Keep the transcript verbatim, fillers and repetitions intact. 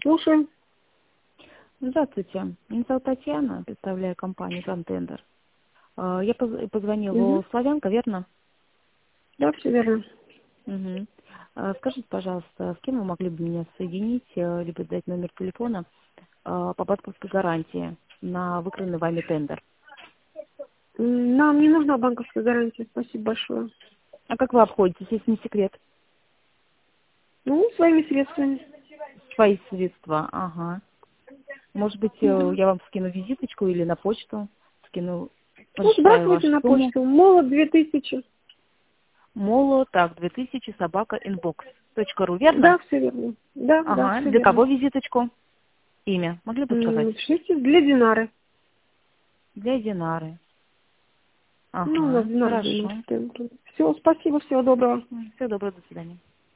Слушаем. Здравствуйте. Меня зовут Татьяна, представляю компанию «Контендер». А, Я поз- позвонила Угу. в Славянка, верно? Да, все верно. Мгм. А, Скажите, пожалуйста, с кем вы могли бы меня соединить, э, либо дать номер телефона а, по банковской гарантии на выкранный вами тендер? М, Нам не нужна банковская гарантия. Спасибо большое. А как вы обходитесь, если не секрет? Ну, своими средствами. Свои средства, ага. Может быть, э, Угу. я вам скину визиточку или на почту скину, Ну, прочитаю сбрасывайте вашу на сумму. почту. Молот две тысячи. Моло, так, две тысячи собака инбокс точка ру, верно? Да, все верно. Да, да, Ага. все Для верно. кого визиточку? Имя. Могли бы М, сказать? Напишите для Динары. Для Динары. Ну, у нас Ага. Динара Хорошо. занимается. Все, спасибо, всего доброго. Всего доброго, до свидания.